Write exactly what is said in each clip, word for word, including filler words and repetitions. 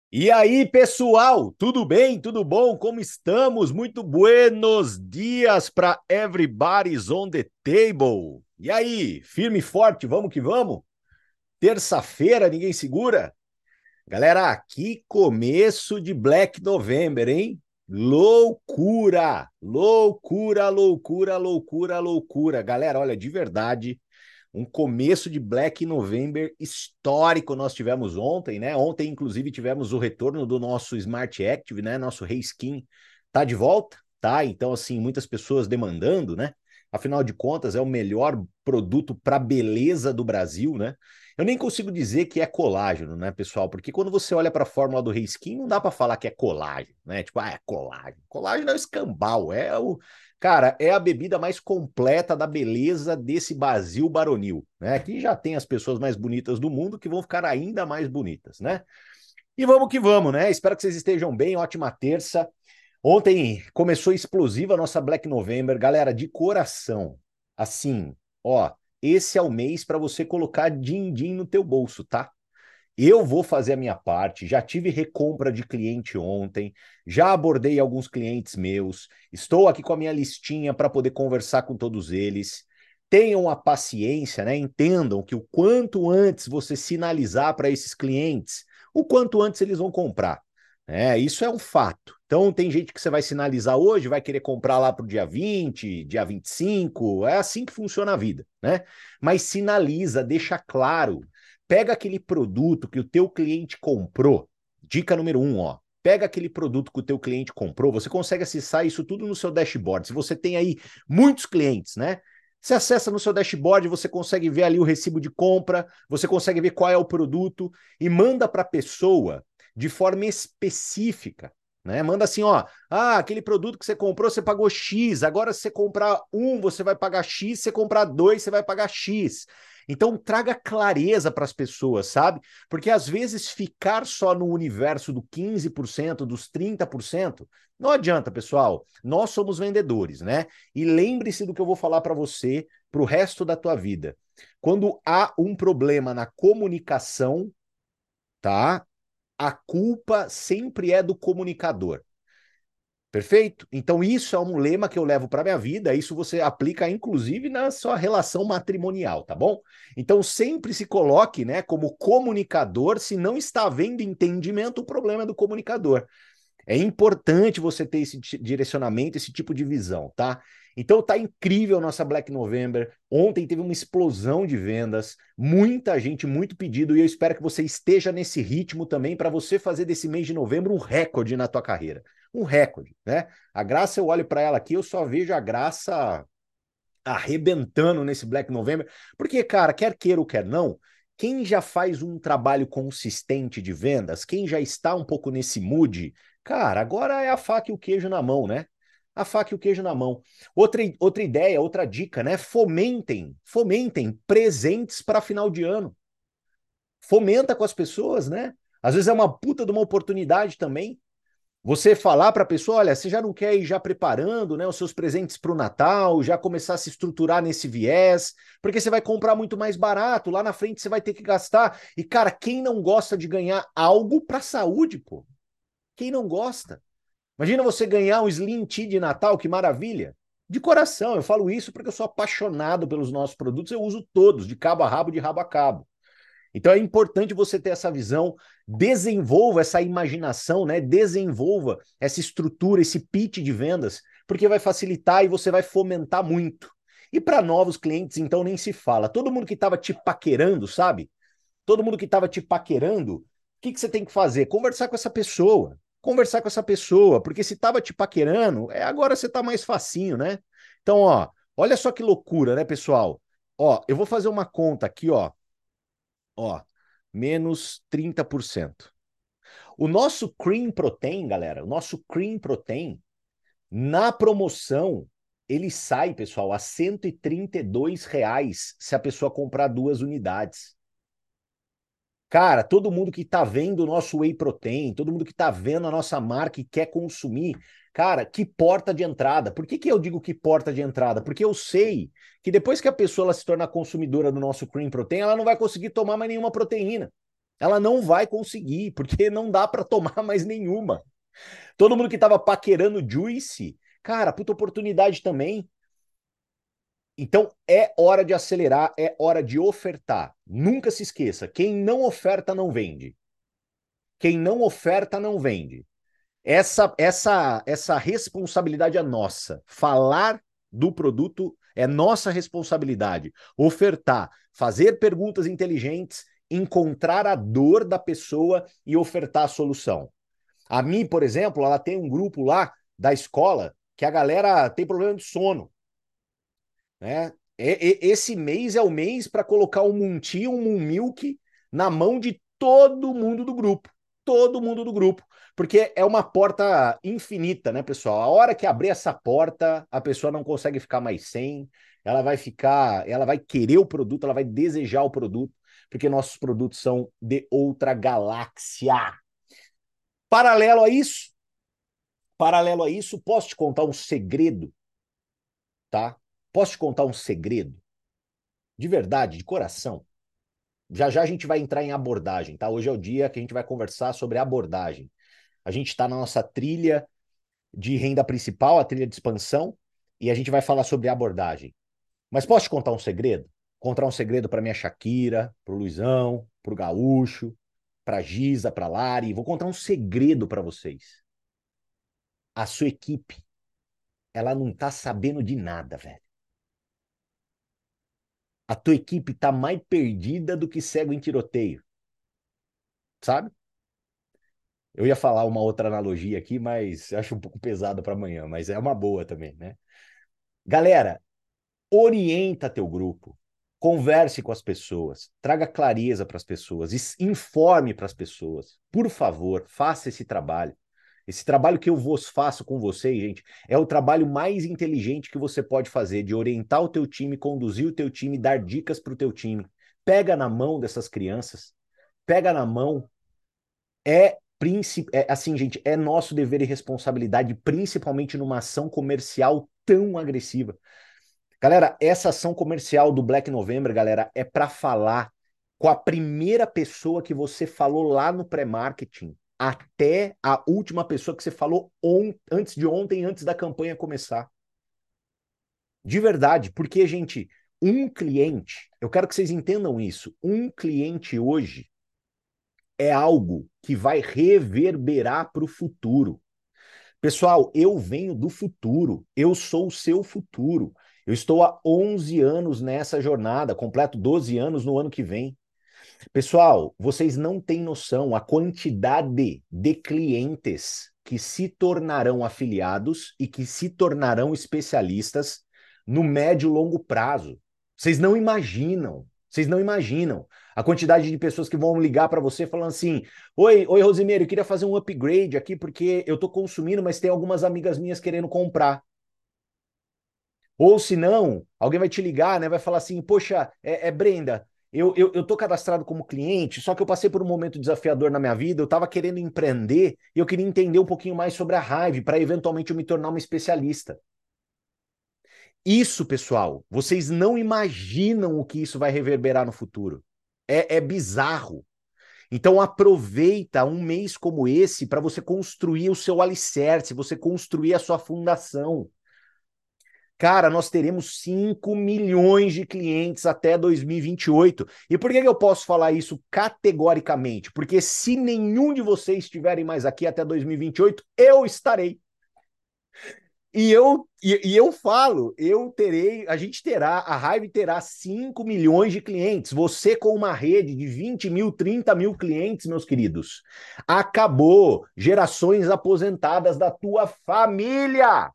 E aí, pessoal, tudo bem? Tudo bom? Como estamos? Muito buenos dias para everybody's on the table. E aí, firme e forte, vamos que vamos? Terça-feira, ninguém segura? Galera, que começo de Black November, hein? Loucura! Loucura, loucura, loucura, loucura. Galera, olha, de verdade, um começo de Black November histórico nós tivemos ontem, né? Ontem, inclusive, tivemos o retorno do nosso Smart Active, né? Nosso Reskin tá de volta, tá? Então, assim, muitas pessoas demandando, né? Afinal de contas, é o melhor produto para beleza do Brasil, né? Eu nem consigo dizer que é colágeno, né, pessoal? Porque quando você olha para a fórmula do Reskin, não dá para falar que é colágeno, né? Tipo, ah, é colágeno. Colágeno é o escambau, é o cara, é a bebida mais completa da beleza desse Brasil baronil, né? Aqui já tem as pessoas mais bonitas do mundo que vão ficar ainda mais bonitas, né? E vamos que vamos, né? Espero que vocês estejam bem, ótima terça. Ontem começou explosiva a nossa Black November, galera, de coração. Assim, ó, esse é o mês para você colocar din-din no teu bolso, tá? Eu vou fazer a minha parte, já tive recompra de cliente ontem, já abordei alguns clientes meus, estou aqui com a minha listinha para poder conversar com todos eles. Tenham a paciência, né? Entendam que o quanto antes você sinalizar para esses clientes, o quanto antes eles vão comprar. É, isso é um fato. Então, tem gente que você vai sinalizar hoje, vai querer comprar lá para o dia vinte, dia vinte e cinco, é assim que funciona a vida, né? Mas sinaliza, deixa claro. Pega aquele produto que o teu cliente comprou. Dica número um, ó. Pega aquele produto que o teu cliente comprou, você consegue acessar isso tudo no seu dashboard. Se você tem aí muitos clientes, né? Você acessa no seu dashboard, você consegue ver ali o recibo de compra, você consegue ver qual é o produto e manda para a pessoa de forma específica, né? Manda assim, ó, ah, aquele produto que você comprou, você pagou X, agora se você comprar um, você vai pagar X, se você comprar dois, você vai pagar X. Então, traga clareza para as pessoas, sabe? Porque às vezes ficar só no universo do quinze por cento, dos trinta por cento, não adianta, pessoal. Nós somos vendedores, né? E lembre-se do que eu vou falar para você para o resto da tua vida. Quando há um problema na comunicação, tá? A culpa sempre é do comunicador. Perfeito? Então, isso é um lema que eu levo para minha vida. Isso você aplica, inclusive, na sua relação matrimonial, tá bom? Então, sempre se coloque, né, como comunicador. Se não está havendo entendimento, o problema é do comunicador. É importante você ter esse direcionamento, esse tipo de visão, tá? Então tá incrível a nossa Black November. Ontem teve uma explosão de vendas, muita gente, muito pedido, e eu espero que você esteja nesse ritmo também para você fazer desse mês de novembro um recorde na tua carreira. Um recorde, né? A Graça, eu olho para ela aqui, eu só vejo a Graça arrebentando nesse Black November, porque, cara, quer queira ou quer não, quem já faz um trabalho consistente de vendas, quem já está um pouco nesse mood, cara, agora é a faca e o queijo na mão, né? A faca e o queijo na mão. Outra, outra ideia, outra dica, né? Fomentem, fomentem presentes para final de ano. Fomenta com as pessoas, né? Às vezes é uma puta de uma oportunidade também. Você falar para a pessoa, olha, você já não quer ir já preparando, né, os seus presentes para o Natal, já começar a se estruturar nesse viés, porque você vai comprar muito mais barato, lá na frente você vai ter que gastar. E, cara, quem não gosta de ganhar algo para a saúde, pô? Quem não gosta? Imagina você ganhar um Slim Tea de Natal, que maravilha. De coração, eu falo isso porque eu sou apaixonado pelos nossos produtos, eu uso todos, de cabo a rabo, de rabo a cabo. Então é importante você ter essa visão, desenvolva essa imaginação, né? Desenvolva essa estrutura, esse pitch de vendas, porque vai facilitar e você vai fomentar muito. E para novos clientes, então, nem se fala. Todo mundo que estava te paquerando, sabe? Todo mundo que estava te paquerando, o que, que você tem que fazer? Conversar com essa pessoa. Conversar com essa pessoa, porque se estava te paquerando, é, agora você está mais facinho, né? Então, ó, olha só que loucura, né, pessoal? Ó, eu vou fazer uma conta aqui, ó. Ó, menos trinta por cento. O nosso Cream Protein, galera, o nosso Cream Protein, na promoção, ele sai, pessoal, a cento e trinta e dois reais se a pessoa comprar duas unidades. Cara, todo mundo que tá vendo o nosso Whey Protein, todo mundo que tá vendo a nossa marca e quer consumir, cara, que porta de entrada. Por que que eu digo que porta de entrada? Porque eu sei que depois que a pessoa ela se torna consumidora do nosso Cream Protein, ela não vai conseguir tomar mais nenhuma proteína. Ela não vai conseguir, porque não dá para tomar mais nenhuma. Todo mundo que estava paquerando Juice, cara, puta oportunidade também. Então é hora de acelerar, é hora de ofertar. Nunca se esqueça, quem não oferta não vende. Quem não oferta não vende. Essa essa essa responsabilidade é nossa. Falar do produto é nossa responsabilidade. Ofertar, fazer perguntas inteligentes, encontrar a dor da pessoa e ofertar a solução. A Mi, por exemplo, ela tem um grupo lá da escola que a galera tem problema de sono, né? E, e, esse mês é o mês para colocar um Munti, um Moon Milk na mão de todo mundo do grupo. Todo mundo do grupo. Porque é uma porta infinita, né, pessoal? A hora que abrir essa porta, a pessoa não consegue ficar mais sem. Ela vai ficar, ela vai querer o produto, ela vai desejar o produto, porque nossos produtos são de outra galáxia. Paralelo a isso, paralelo a isso, posso te contar um segredo, tá? Posso te contar um segredo? De verdade, de coração. Já já a gente vai entrar em abordagem, tá? Hoje é o dia que a gente vai conversar sobre abordagem. A gente está na nossa trilha de renda principal, a trilha de expansão, e a gente vai falar sobre abordagem. Mas posso te contar um segredo? Contar um segredo para minha Shakira, pro Luizão, pro Gaúcho, pra Giza, pra Lari. Vou contar um segredo para vocês. A sua equipe, ela não tá sabendo de nada, velho. A tua equipe tá mais perdida do que cego em tiroteio, sabe? Eu ia falar uma outra analogia aqui, mas acho um pouco pesado para amanhã, mas é uma boa também, né? Galera, orienta teu grupo, converse com as pessoas, traga clareza para as pessoas, informe para as pessoas. Por favor, faça esse trabalho. Esse trabalho que eu vos faço com vocês, gente, é o trabalho mais inteligente que você pode fazer, de orientar o teu time, conduzir o teu time, dar dicas para o teu time. Pega na mão dessas crianças, pega na mão. É, é assim, gente, é nosso dever e responsabilidade, principalmente numa ação comercial tão agressiva. Galera, essa ação comercial do Black November, galera, é para falar com a primeira pessoa que você falou lá no pré-marketing, até a última pessoa que você falou on, antes de ontem, antes da campanha começar. De verdade, porque, gente, um cliente, eu quero que vocês entendam isso, um cliente hoje é algo que vai reverberar para o futuro. Pessoal, eu venho do futuro, eu sou o seu futuro. Eu estou há onze anos nessa jornada, completo doze anos no ano que vem. Pessoal, vocês não têm noção a quantidade de clientes que se tornarão afiliados e que se tornarão especialistas no médio e longo prazo. Vocês não imaginam, vocês não imaginam a quantidade de pessoas que vão ligar para você falando assim: Oi, oi, Rosimeiro, eu queria fazer um upgrade aqui porque eu estou consumindo, mas tem algumas amigas minhas querendo comprar. Ou se não, alguém vai te ligar, né? Vai falar assim: Poxa, é, é Brenda, eu, eu, eu tô cadastrado como cliente, só que eu passei por um momento desafiador na minha vida, eu estava querendo empreender e eu queria entender um pouquinho mais sobre a Hive para eventualmente eu me tornar uma especialista. Isso, pessoal, vocês não imaginam o que isso vai reverberar no futuro. É, é bizarro. Então aproveita um mês como esse para você construir o seu alicerce, você construir a sua fundação. Cara, nós teremos cinco milhões de clientes até dois mil e vinte e oito. E por que eu posso falar isso categoricamente? Porque se nenhum de vocês estiverem mais aqui até dois mil e vinte e oito, eu estarei. E eu, e, e, eu falo, eu terei, a gente terá, a Hive terá cinco milhões de clientes. Você com uma rede de vinte mil, trinta mil clientes, meus queridos. Acabou. Gerações aposentadas da tua família.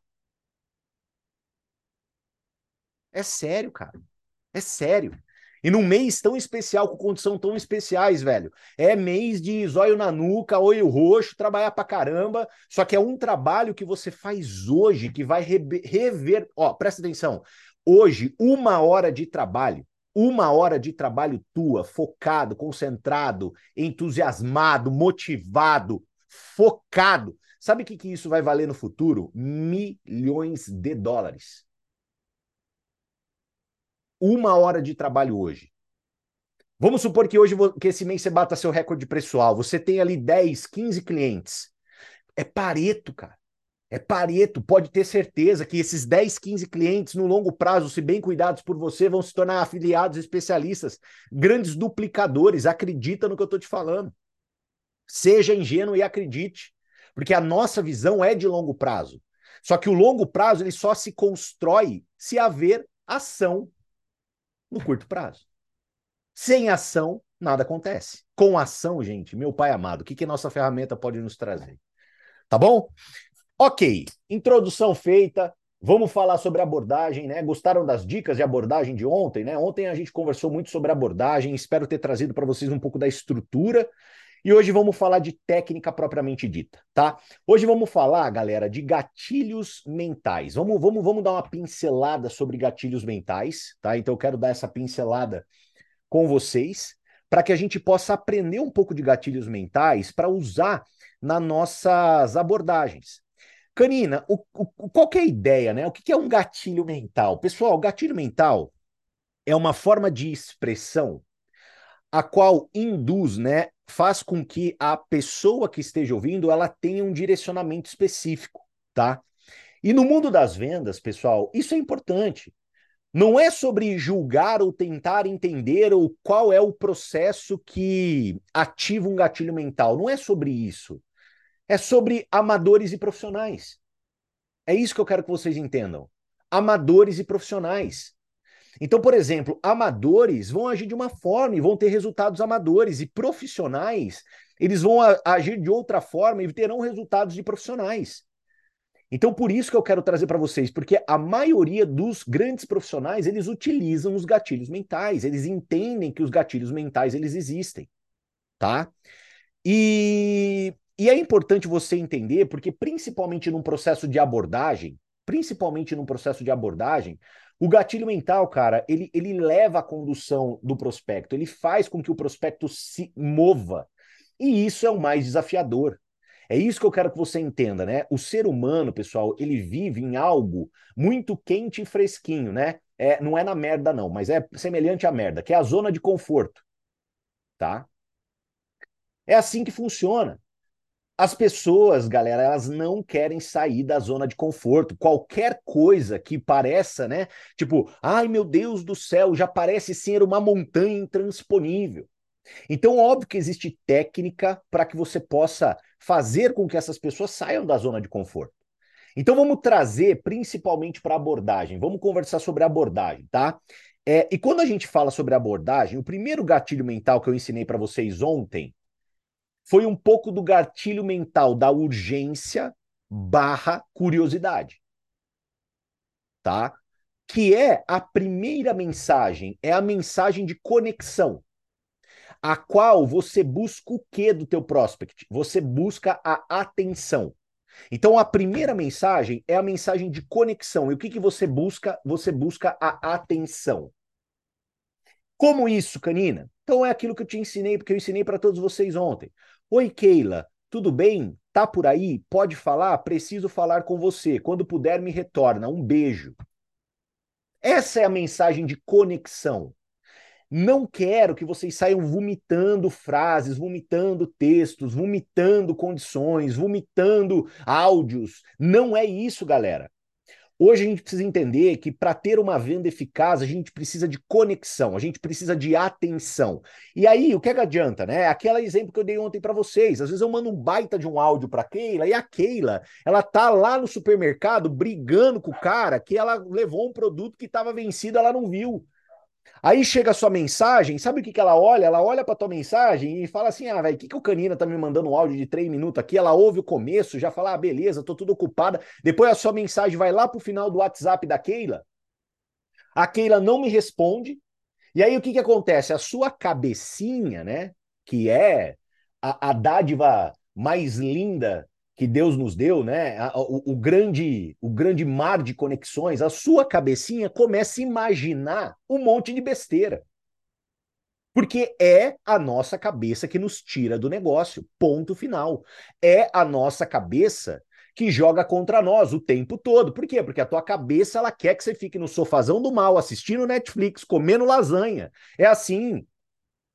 É sério, cara. É sério. E num mês tão especial, com condição tão especiais, velho. É mês de zóio na nuca, olho roxo, trabalhar pra caramba. Só que é um trabalho que você faz hoje que vai rever. Ó, presta atenção. Hoje, uma hora de trabalho, uma hora de trabalho tua, focado, concentrado, entusiasmado, motivado, focado. Sabe o que, que isso vai valer no futuro? Milhões de dólares. Uma hora de trabalho hoje. Vamos supor que hoje, que esse mês você bata seu recorde pessoal, você tem ali dez, quinze clientes. É Pareto, cara. É Pareto. Pode ter certeza que esses dez, quinze clientes, no longo prazo, se bem cuidados por você, vão se tornar afiliados especialistas, grandes duplicadores. Acredita no que eu estou te falando. Seja ingênuo e acredite. Porque a nossa visão é de longo prazo. Só que o longo prazo ele só se constrói se haver ação no curto prazo. Sem ação, nada acontece. Com ação, gente, meu pai amado, o que, que a nossa ferramenta pode nos trazer? Tá bom? Ok, introdução feita. Vamos falar sobre abordagem, né? Gostaram das dicas de abordagem de ontem, né? Ontem a gente conversou muito sobre abordagem, espero ter trazido para vocês um pouco da estrutura. E hoje vamos falar de técnica propriamente dita, tá? Hoje vamos falar, galera, de gatilhos mentais. Vamos, vamos, vamos dar uma pincelada sobre gatilhos mentais, tá? Então eu quero dar essa pincelada com vocês para que a gente possa aprender um pouco de gatilhos mentais para usar nas nossas abordagens. Canina, o, o, qual que é a ideia, né? O que, que é um gatilho mental? Pessoal, gatilho mental é uma forma de expressão a qual induz, né, faz com que a pessoa que esteja ouvindo, ela tenha um direcionamento específico, tá? E no mundo das vendas, pessoal, isso é importante. Não é sobre julgar ou tentar entender ou qual é o processo que ativa um gatilho mental. Não é sobre isso. É sobre amadores e profissionais. É isso que eu quero que vocês entendam. Amadores e profissionais. Então, por exemplo, amadores vão agir de uma forma e vão ter resultados amadores, e profissionais, eles vão agir de outra forma e terão resultados de profissionais. Então, por isso que eu quero trazer para vocês, porque a maioria dos grandes profissionais, eles utilizam os gatilhos mentais, eles entendem que os gatilhos mentais, eles existem, tá? E, e é importante você entender, porque principalmente num processo de abordagem, principalmente num processo de abordagem, o gatilho mental, cara, ele, ele leva a condução do prospecto, ele faz com que o prospecto se mova. E isso é o mais desafiador. É isso que eu quero que você entenda, né? O ser humano, pessoal, ele vive em algo muito quente e fresquinho, né? É, não é na merda, não, mas é semelhante à merda, que é a zona de conforto, tá? É assim que funciona. As pessoas, galera, elas não querem sair da zona de conforto. Qualquer coisa que pareça, né? Tipo, ai meu Deus do céu, já parece ser uma montanha intransponível. Então, óbvio que existe técnica para que você possa fazer com que essas pessoas saiam da zona de conforto. Então, vamos trazer principalmente para abordagem. Vamos conversar sobre abordagem, tá? É, e quando a gente fala sobre abordagem, o primeiro gatilho mental que eu ensinei para vocês ontem foi um pouco do gatilho mental da urgência barra curiosidade, tá? Que é a primeira mensagem, é a mensagem de conexão, a qual você busca o quê do teu prospect? Você busca a atenção. Então, a primeira mensagem é a mensagem de conexão. E o que, que você busca? Você busca a atenção. Como isso, Canina? Então é aquilo que eu te ensinei, porque eu ensinei para todos vocês ontem. Oi, Keila, tudo bem? Tá por aí? Pode falar? Preciso falar com você. Quando puder, me retorna. Um beijo. Essa é a mensagem de conexão. Não quero que vocês saiam vomitando frases, vomitando textos, vomitando condições, vomitando áudios. Não é isso, galera. Hoje a gente precisa entender que para ter uma venda eficaz, a gente precisa de conexão, a gente precisa de atenção. E aí, o que, é que adianta, né? Aquele exemplo que eu dei ontem para vocês. Às vezes eu mando um baita de um áudio para Keila e a Keila, ela tá lá no supermercado brigando com o cara que ela levou um produto que estava vencido, ela não viu. Aí chega a sua mensagem, sabe o que, que ela olha? Ela olha para tua mensagem e fala assim: ah, velho, o que, que o Canina tá me mandando um áudio de três minutos aqui? Ela ouve o começo, já fala: ah, beleza, tô tudo ocupada. Depois a sua mensagem vai lá pro final do WhatsApp da Keila. A Keila não me responde. E aí o que, que acontece? A sua cabecinha, né? Que é a, a dádiva mais linda que Deus nos deu, né? O, o, grande, o grande mar de conexões, a sua cabecinha começa a imaginar um monte de besteira. Porque é a nossa cabeça que nos tira do negócio. Ponto final. É a nossa cabeça que joga contra nós o tempo todo. Por quê? Porque a tua cabeça ela quer que você fique no sofazão do mal, assistindo Netflix, comendo lasanha. É assim.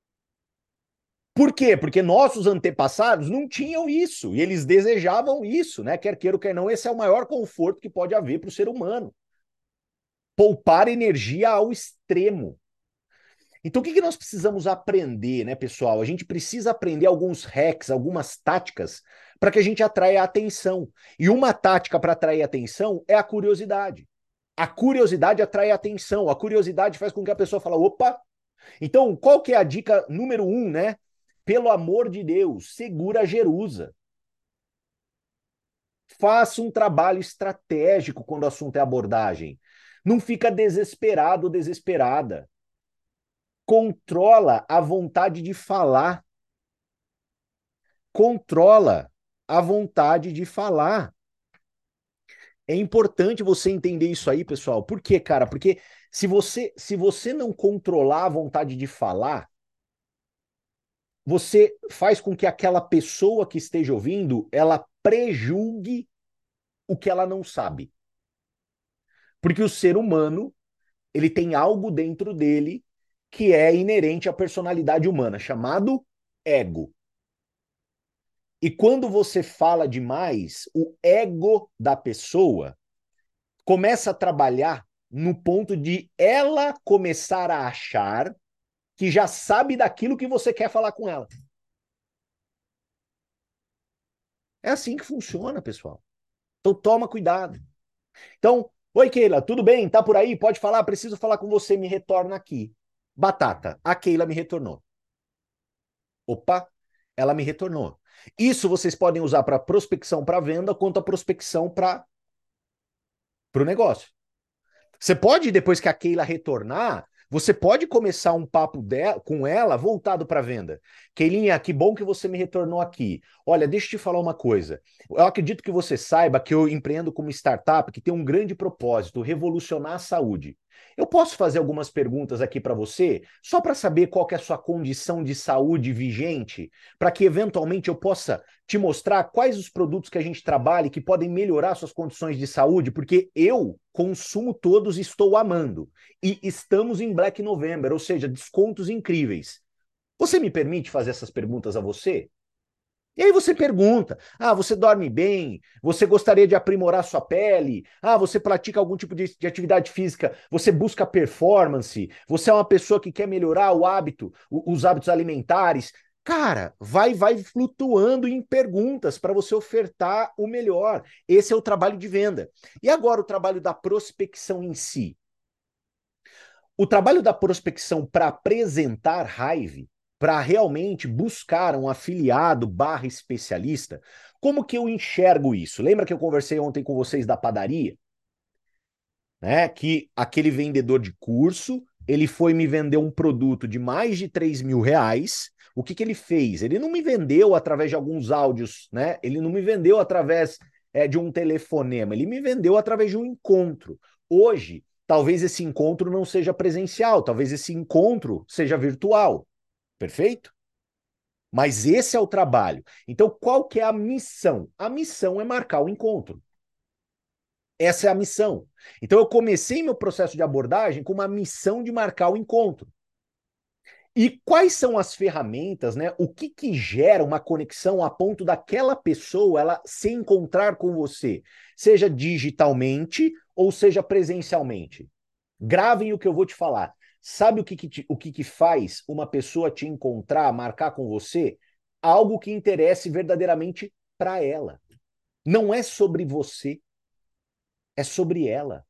Por quê? Porque nossos antepassados não tinham isso, e eles desejavam isso, né? Quer queira ou quer não, esse é o maior conforto que pode haver para o ser humano. Poupar energia ao extremo. Então, o que, que nós precisamos aprender, né, pessoal? A gente precisa aprender alguns hacks, algumas táticas, para que a gente atraia a atenção. E uma tática para atrair a atenção é a curiosidade. A curiosidade atrai a atenção. A curiosidade faz com que a pessoa fale, opa! Então, qual que é a dica número um, né? Pelo amor de Deus, segura a Jerusa. Faça um trabalho estratégico quando o assunto é abordagem. Não fica desesperado ou desesperada. Controla a vontade de falar. Controla a vontade de falar. É importante você entender isso aí, pessoal. Por quê, cara? Porque se você, se você não controlar a vontade de falar, você faz com que aquela pessoa que esteja ouvindo, ela prejulgue o que ela não sabe. Porque o ser humano, ele tem algo dentro dele que é inerente à personalidade humana, chamado ego. E quando você fala demais, o ego da pessoa começa a trabalhar no ponto de ela começar a achar que já sabe daquilo que você quer falar com ela. É assim que funciona, pessoal. Então toma cuidado. Então, oi Keila, tudo bem? Tá por aí? Pode falar? Preciso falar com você, me retorna aqui. Batata, a Keila me retornou. Opa, ela me retornou. Isso vocês podem usar para prospecção para venda, quanto a prospecção para o negócio. Você pode, depois que a Keila retornar, você pode começar um papo dela, com ela voltado para venda. Keilinha, que bom que você me retornou aqui. Olha, deixa eu te falar uma coisa. Eu acredito que você saiba que eu empreendo como startup que tem um grande propósito, revolucionar a saúde. Eu posso fazer algumas perguntas aqui para você, só para saber qual que é a sua condição de saúde vigente, para que eventualmente eu possa te mostrar quais os produtos que a gente trabalha e que podem melhorar suas condições de saúde, porque eu consumo todos e estou amando. E estamos em Black November, ou seja, descontos incríveis. Você me permite fazer essas perguntas a você? E aí você pergunta, ah, você dorme bem? Você gostaria de aprimorar sua pele? Ah, você pratica algum tipo de, de atividade física? Você busca performance? Você é uma pessoa que quer melhorar o hábito, o, os hábitos alimentares? Cara, vai, vai flutuando em perguntas para você ofertar o melhor. Esse é o trabalho de venda. E agora o trabalho da prospecção em si. O trabalho da prospecção para apresentar raiva, para realmente buscar um afiliado barra especialista, como que eu enxergo isso? Lembra que eu conversei ontem com vocês da padaria? Né? Que aquele vendedor de curso, ele foi me vender um produto de mais de três mil reais. O que que ele fez? Ele não me vendeu através de alguns áudios, né? Ele não me vendeu através é, de um telefonema, ele me vendeu através de um encontro. Hoje, talvez esse encontro não seja presencial, talvez esse encontro seja virtual. Perfeito? Mas esse é o trabalho. Então, qual que é a missão? A missão é marcar o encontro. Essa é a missão. Então, eu comecei meu processo de abordagem com uma missão de marcar o encontro. E quais são as ferramentas, né? O que que gera uma conexão a ponto daquela pessoa ela se encontrar com você, seja digitalmente ou seja presencialmente? Gravem o que eu vou te falar. Sabe o que que, te, o que que faz uma pessoa te encontrar, marcar com você? Algo que interesse verdadeiramente para ela. Não é sobre você, é sobre ela.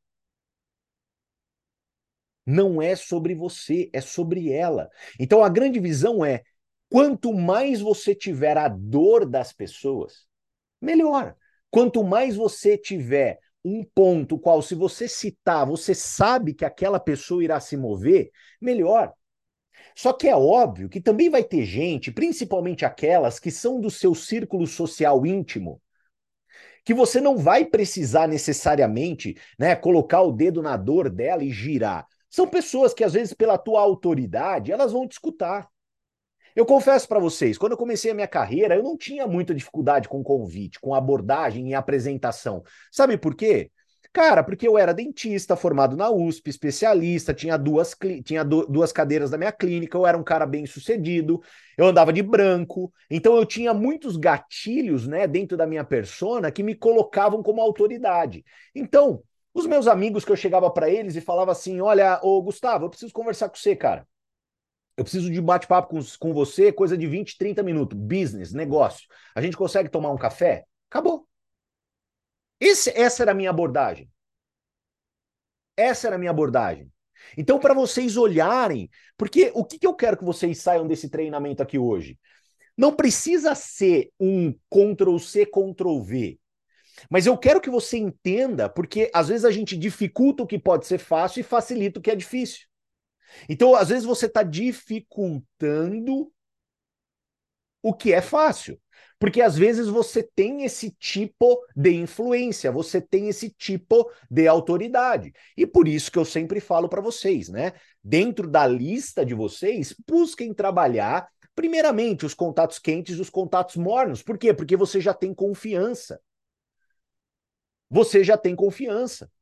Não é sobre você, é sobre ela. Então a grande visão é: quanto mais você tiver a dor das pessoas, melhor. Quanto mais você tiver um ponto qual, se você citar, você sabe que aquela pessoa irá se mover, melhor. Só que é óbvio que também vai ter gente, principalmente aquelas que são do seu círculo social íntimo, que você não vai precisar necessariamente, né, colocar o dedo na dor dela e girar. São pessoas que, às vezes, pela tua autoridade, elas vão te escutar. Eu confesso para vocês, quando eu comecei a minha carreira, eu não tinha muita dificuldade com convite, com abordagem e apresentação. Sabe por quê? Cara, porque eu era dentista, formado na U S P, especialista, tinha duas, tinha du duas cadeiras da minha clínica, eu era um cara bem sucedido, eu andava de branco, então eu tinha muitos gatilhos, né, dentro da minha persona que me colocavam como autoridade. Então, os meus amigos que eu chegava para eles e falava assim, olha, ô Gustavo, eu preciso conversar com você, cara. Eu preciso de bate-papo com, com você, coisa de vinte, trinta minutos, business, negócio. A gente consegue tomar um café? Acabou. Esse, essa era a minha abordagem. Essa era a minha abordagem. Então, para vocês olharem, porque o que, que eu quero que vocês saiam desse treinamento aqui hoje? Não precisa ser um control C, control V. Mas eu quero que você entenda, porque às vezes a gente dificulta o que pode ser fácil e facilita o que é difícil. Então, às vezes você está dificultando o que é fácil. Porque às vezes você tem esse tipo de influência, você tem esse tipo de autoridade. E por isso que eu sempre falo para vocês, né? Dentro da lista de vocês, busquem trabalhar, primeiramente, os contatos quentes e os contatos mornos. Por quê? Porque você já tem confiança. Você já tem confiança.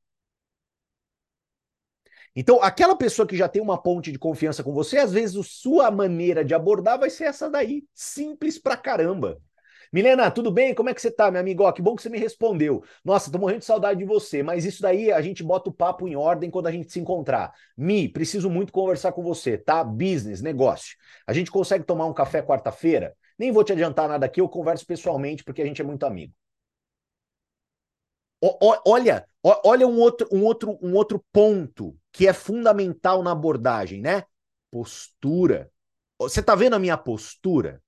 Então, aquela pessoa que já tem uma ponte de confiança com você, às vezes a sua maneira de abordar vai ser essa daí. Simples pra caramba. Milena, tudo bem? Como é que você tá, meu amigo? Ó, que bom que você me respondeu. Nossa, tô morrendo de saudade de você, mas isso daí a gente bota o papo em ordem quando a gente se encontrar. Mi, preciso muito conversar com você, tá? Business, negócio. A gente consegue tomar um café quarta-feira? Nem vou te adiantar nada aqui, eu converso pessoalmente porque a gente é muito amigo. O- o- olha, o- olha um outro, um outro, um outro ponto que é fundamental na abordagem, né? Postura. Você tá vendo a minha postura?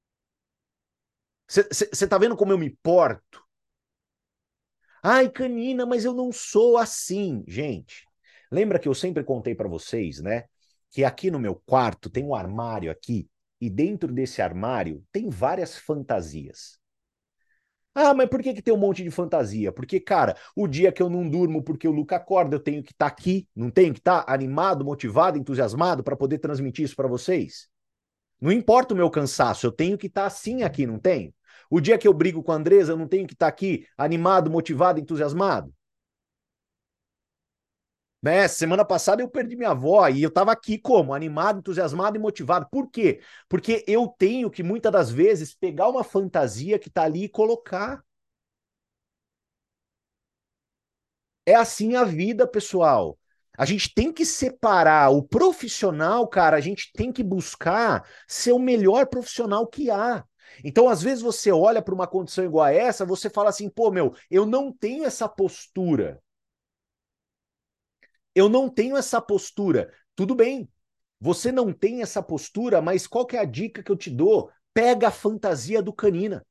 Você tá vendo como eu me porto? Ai, Canina, mas eu não sou assim, gente. Lembra que eu sempre contei para vocês, né? Que aqui no meu quarto tem um armário aqui e dentro desse armário tem várias fantasias. Ah, mas por que que tem um monte de fantasia? Porque, cara, o dia que eu não durmo porque o Luca acorda, eu tenho que estar aqui, não tenho que estar animado, motivado, entusiasmado para poder transmitir isso para vocês? Não importa o meu cansaço, eu tenho que estar assim aqui, não tenho? O dia que eu brigo com a Andresa, eu não tenho que estar aqui animado, motivado, entusiasmado? Né? Semana passada eu perdi minha avó e eu estava aqui como? Animado, entusiasmado e motivado. Por quê? Porque eu tenho que, muitas das vezes, pegar uma fantasia que está ali e colocar. É assim a vida, pessoal. A gente tem que separar o profissional, cara, a gente tem que buscar ser o melhor profissional que há. Então, às vezes, você olha para uma condição igual a essa, você fala assim, pô, meu, eu não tenho essa postura. Eu não tenho essa postura. Tudo bem, você não tem essa postura, mas qual que é a dica que eu te dou? Pega a fantasia do Canina.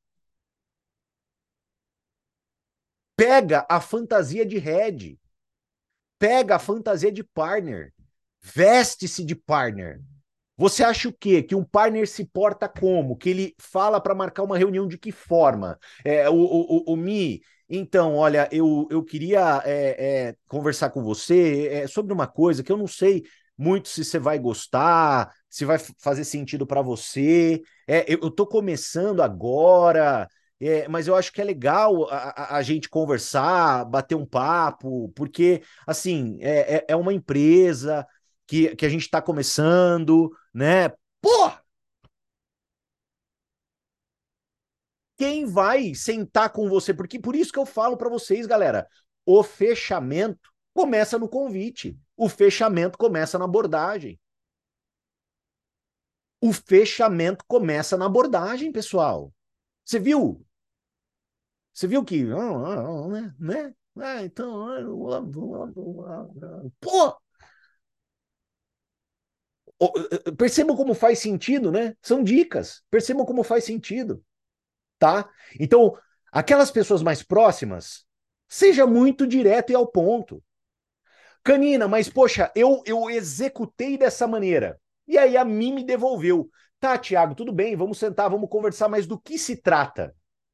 Pega a fantasia de Red. Pega a fantasia de partner. Veste-se de partner. Você acha o quê? Que um partner se porta como? Que ele fala para marcar uma reunião de que forma? É, o, o, o, o Mi, então, olha, eu, eu queria é, é, conversar com você é, sobre uma coisa que eu não sei muito se você vai gostar, se vai fazer sentido para você. É, eu, eu tô começando agora, é, mas eu acho que é legal a, a, a gente conversar, bater um papo, porque, assim, é, é é uma empresa que, que a gente está começando, né? Pô, quem vai sentar com você? Porque por isso que eu falo para vocês, galera, o fechamento começa no convite, o fechamento começa na abordagem. O fechamento começa na abordagem, pessoal. Você viu? Você viu que, né? né? Ah, então, pô, percebam como faz sentido, né? São dicas. Percebam como faz sentido. Tá? Então, aquelas pessoas mais próximas, seja muito direto e ao ponto. Canina, mas poxa, eu, eu executei dessa maneira. E aí a mim me devolveu. Tá, Tiago, tudo bem, vamos sentar, vamos conversar, mas do que se trata?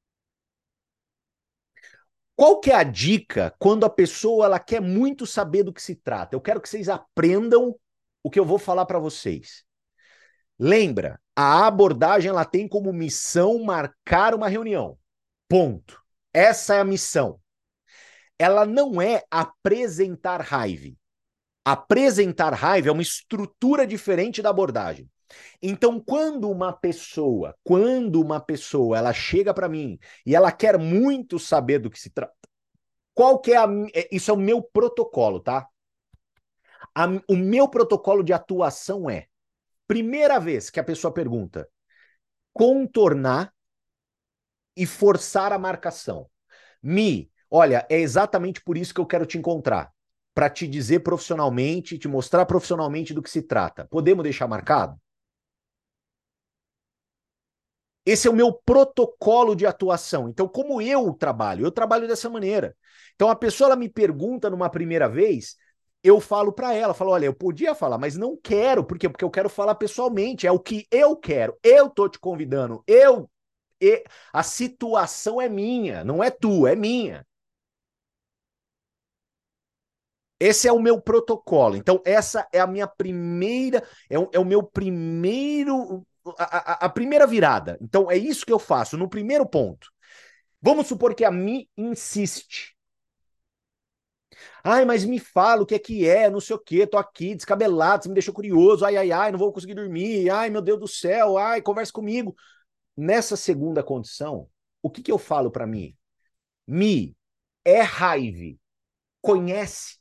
Qual que é a dica quando a pessoa ela quer muito saber do que se trata? Eu quero que vocês aprendam o que eu vou falar para vocês. Lembra, a abordagem ela tem como missão marcar uma reunião. Ponto. Essa é a missão. ela não é apresentar raiva. Apresentar raiva é uma estrutura diferente da abordagem. Então, quando uma pessoa, quando uma pessoa, ela chega para mim e ela quer muito saber do que se trata, qual que é a, isso é o meu protocolo, tá? A, o meu protocolo de atuação é, primeira vez que a pessoa pergunta, contornar e forçar a marcação. Mi, olha, é exatamente por isso que eu quero te encontrar. Para te dizer profissionalmente, te mostrar profissionalmente do que se trata. Podemos deixar marcado? Esse é o meu protocolo de atuação. Então, como eu trabalho? Eu trabalho dessa maneira. Então, a pessoa ela me pergunta numa primeira vez, eu falo para ela, falo, olha, eu podia falar, mas não quero. Por quê? Porque eu quero falar pessoalmente. É o que eu quero. Eu tô te convidando. Eu, e, a situação é minha, não é tua, é minha. Esse é o meu protocolo. Então, essa é a minha primeira, é o, é o meu primeiro, a, a, a primeira virada. Então, é isso que eu faço no primeiro ponto. Vamos supor que a Mi insiste. Ai, mas me fala o que é que é, não sei o quê, tô aqui descabelado, você me deixou curioso, ai, ai, ai, não vou conseguir dormir, ai, meu Deus do céu, ai, conversa comigo. Nessa segunda condição, o que que eu falo para mim? Mi, é raiva, conhece?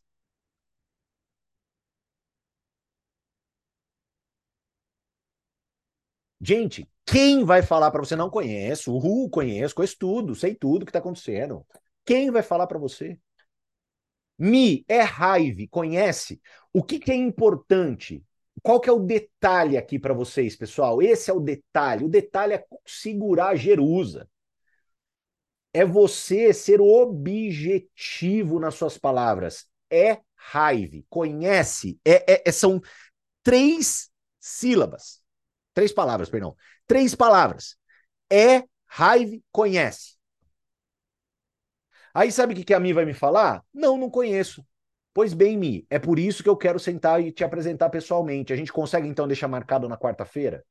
Gente, quem vai falar para você? Não conheço, uhul, conheço, conheço tudo, sei tudo que está acontecendo. Quem vai falar para você? Mi, é raiva, conhece? O que, que é importante? Qual que é o detalhe aqui para vocês, pessoal? Esse é o detalhe. O detalhe é segurar a Jerusa. É você ser objetivo nas suas palavras. É raiva, conhece? É, é, é, são três sílabas. Três palavras, perdão. Três palavras. É raiva, conhece. Aí sabe o que, que a Mi vai me falar? Não, não conheço. Pois bem, Mi, é por isso que eu quero sentar e te apresentar pessoalmente. A gente consegue então deixar marcado na quarta-feira?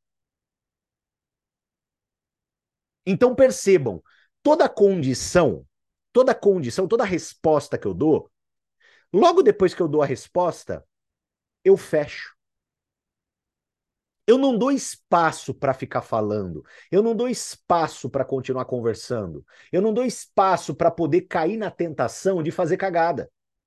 Então percebam, toda condição, toda condição, toda resposta que eu dou, logo depois que eu dou a resposta, eu fecho. Eu não dou espaço para ficar falando. Eu não dou espaço para continuar conversando. Eu não dou espaço para poder cair na tentação de fazer cagada.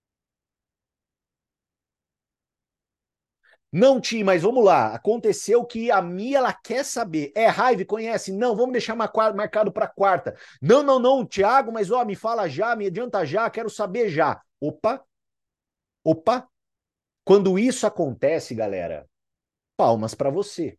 Não, Ti, mas vamos lá. Aconteceu que a Mia ela quer saber. É raiva, conhece? Não, vamos deixar marcado para quarta. Não, não, não, Thiago, mas ó, me fala já, me adianta já, quero saber já. Opa, opa. Quando isso acontece, galera, palmas para você.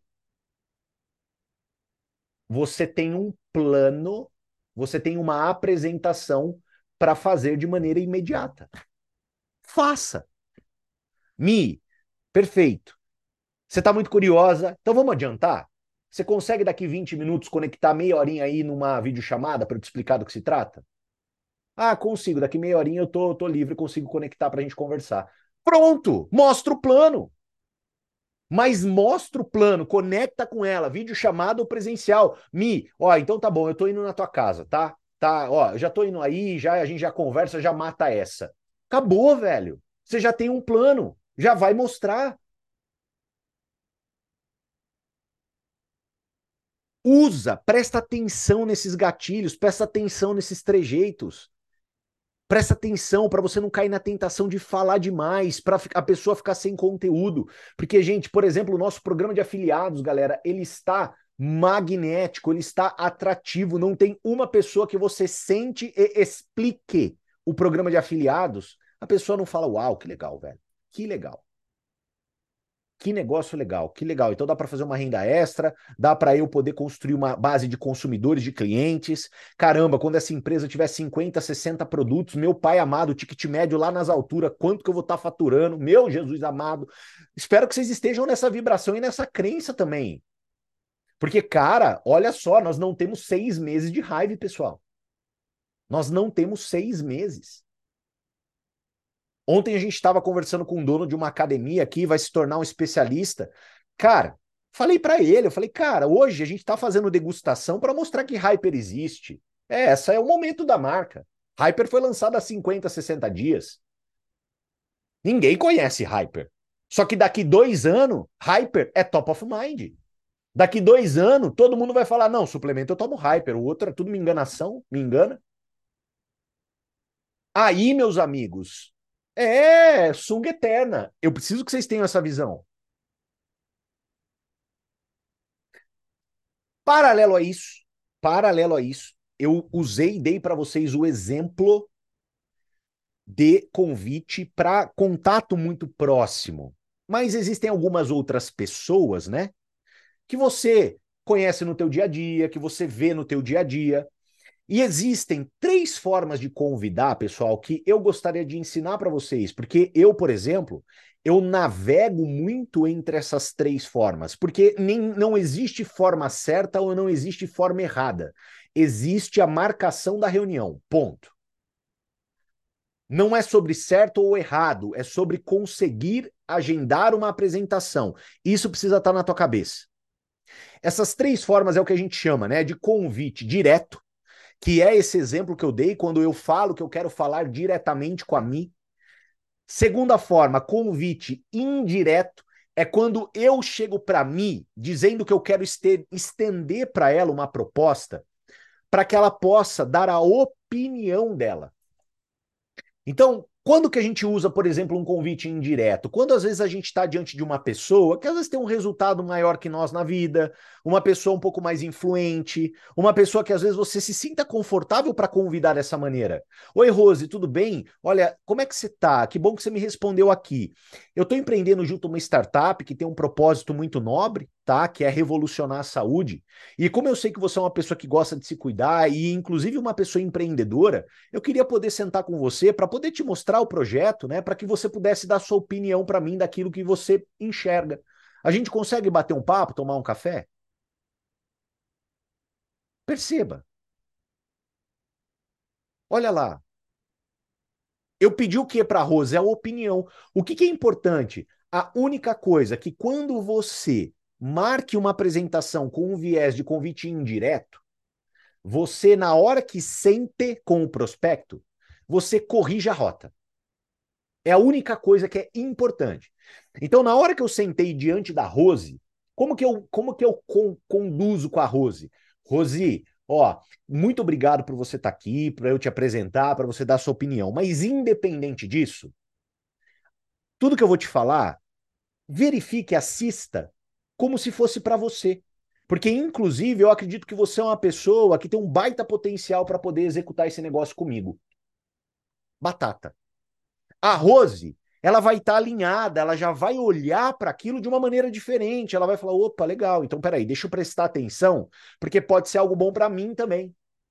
Você tem um plano, você tem uma apresentação para fazer de maneira imediata. Faça. Mi, perfeito. Você está muito curiosa, então vamos adiantar? Você consegue daqui vinte minutos conectar meia horinha aí numa videochamada para eu te explicar do que se trata? Ah, consigo, daqui meia horinha eu tô, tô livre, consigo conectar para a gente conversar. Pronto, mostra o plano. Mas mostra o plano, conecta com ela, videochamada ou presencial. Mi, ó, então tá bom, eu tô indo na tua casa, tá? Tá, ó, eu já tô indo aí, já a gente já conversa, já mata essa. Acabou, velho. Você já tem um plano, já vai mostrar. Usa, presta atenção nesses gatilhos, presta atenção nesses trejeitos. Presta atenção para você não cair na tentação de falar demais, para a pessoa ficar sem conteúdo. Porque, gente, por exemplo, o nosso programa de afiliados, galera, ele está magnético, ele está atrativo. Não tem uma pessoa que você sente e explique o programa de afiliados. A pessoa não fala, uau, que legal, velho. Que legal. Que negócio legal, que legal. Então dá para fazer uma renda extra, dá para eu poder construir uma base de consumidores, de clientes. Caramba, quando essa empresa tiver cinquenta, sessenta produtos, meu pai amado, ticket médio lá nas alturas, quanto que eu vou estar tá faturando? Meu Jesus amado. Espero que vocês estejam nessa vibração e nessa crença também. Porque, cara, olha só, nós não temos seis meses de raiva, pessoal. Nós não temos seis meses. Ontem a gente estava conversando com um dono de uma academia aqui, vai se tornar um especialista. Cara, falei para ele, eu falei, cara, hoje a gente está fazendo degustação para mostrar que Hyper existe. É, essa é o momento da marca. Hyper foi lançado há cinquenta, sessenta dias. Ninguém conhece Hyper. Só que daqui dois anos, Hyper é top of mind. Daqui dois anos, todo mundo vai falar, não, suplemento eu tomo Hyper, o outro é tudo me enganação, me engana. Aí, meus amigos, é sunga eterna. Eu preciso que vocês tenham essa visão. Paralelo a isso, paralelo a isso, eu usei e dei para vocês o exemplo de convite para contato muito próximo. Mas existem algumas outras pessoas, né, que você conhece no teu dia a dia, que você vê no teu dia a dia. E existem três formas de convidar, pessoal, que eu gostaria de ensinar para vocês, porque eu, por exemplo, eu navego muito entre essas três formas, porque nem, não existe forma certa ou não existe forma errada. Existe a marcação da reunião, ponto. Não é sobre certo ou errado, é sobre conseguir agendar uma apresentação. Isso precisa estar na tua cabeça. Essas três formas é o que a gente chama, né, de convite direto, que é esse exemplo que eu dei quando eu falo que eu quero falar diretamente com a mim. Segunda forma, convite indireto, é quando eu chego para mim dizendo que eu quero estender para ela uma proposta para que ela possa dar a opinião dela. Então, quando que a gente usa, por exemplo, um convite indireto? Quando às vezes a gente está diante de uma pessoa que às vezes tem um resultado maior que nós na vida, uma pessoa um pouco mais influente, uma pessoa que às vezes você se sinta confortável para convidar dessa maneira. Oi, Rose, tudo bem? Olha, como é que você tá? Que bom que você me respondeu aqui. Eu estou empreendendo junto a uma startup que tem um propósito muito nobre, tá? Que é revolucionar a saúde. E como eu sei que você é uma pessoa que gosta de se cuidar e inclusive uma pessoa empreendedora, eu queria poder sentar com você para poder te mostrar o projeto, né? Para que você pudesse dar sua opinião para mim daquilo que você enxerga. A gente consegue bater um papo, tomar um café? Perceba. Olha lá. Eu pedi o que para a Rose? É a opinião. O que, que é importante? A única coisa é que quando você marque uma apresentação com um viés de convite indireto, você, na hora que sente com o prospecto, você corrige a rota. É a única coisa que é importante. Então, na hora que eu sentei diante da Rose, como que eu, como que eu con conduzo com a Rose? Rose, ó, muito obrigado por você estar aqui, para eu te apresentar, para você dar a sua opinião. Mas independente disso, tudo que eu vou te falar, verifique, assista como se fosse para você. Porque, inclusive, eu acredito que você é uma pessoa que tem um baita potencial para poder executar esse negócio comigo. Batata. A Rose, ela vai estar tá alinhada, ela já vai olhar para aquilo de uma maneira diferente. Ela vai falar: opa, legal, então peraí, deixa eu prestar atenção, porque pode ser algo bom para mim também.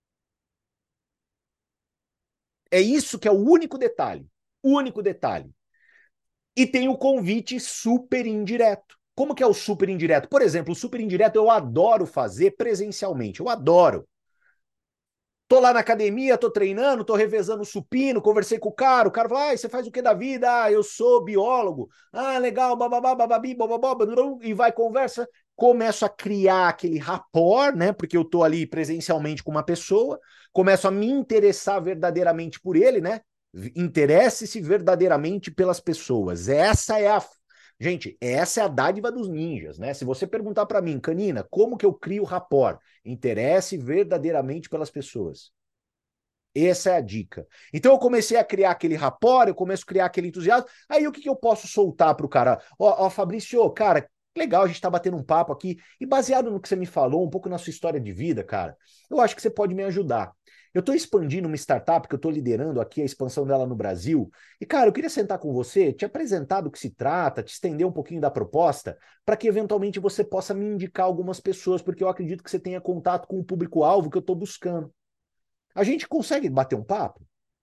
É isso que é o único detalhe. Único detalhe. E tem o convite super indireto. Como que é o super indireto? Por exemplo, o super indireto eu adoro fazer presencialmente. Eu adoro. Tô lá na academia, tô treinando, tô revezando supino, conversei com o cara, o cara falou: ah, você faz o que da vida? Ah, eu sou biólogo. Ah, legal, bababá, bababi, bababá, e vai, conversa. Começo a criar aquele rapport, né? Porque eu tô ali presencialmente com uma pessoa, começo a me interessar verdadeiramente por ele, né? Interesse-se verdadeiramente pelas pessoas. Essa é a... Gente, essa é a dádiva dos ninjas, né? Se você perguntar para mim, Canina, como que eu crio rapport? Interesse verdadeiramente pelas pessoas. Essa é a dica. Então eu comecei a criar aquele rapport, eu começo a criar aquele entusiasmo. Aí o que, que eu posso soltar pro cara? Ó, ó, Fabrício, cara, legal, a gente tá batendo um papo aqui. E baseado no que você me falou, um pouco na sua história de vida, cara, eu acho que você pode me ajudar. Eu estou expandindo uma startup que eu estou liderando aqui, a expansão dela no Brasil. E, cara, eu queria sentar com você, te apresentar do que se trata, te estender um pouquinho da proposta, para que eventualmente você possa me indicar algumas pessoas, porque eu acredito que você tenha contato com o público-alvo que eu estou buscando. A gente consegue bater um papo?